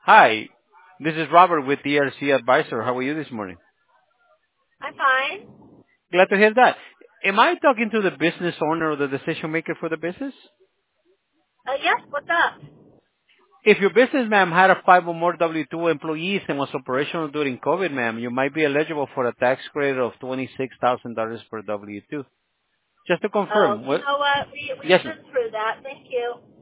Hi, this is Robert with DRC Advisor. How are you this morning? I'm fine. Glad to hear that. Am I talking to the business owner or the decision maker for the business? Yes, what's up? If your business, ma'am, had a 5 or more W-2 employees and was operational during COVID, ma'am, you might be eligible for a tax credit of $26,000 per W-2. Just to Oh, confirm, you what? know what? We've Yes, ma'am. been through that. Thank you.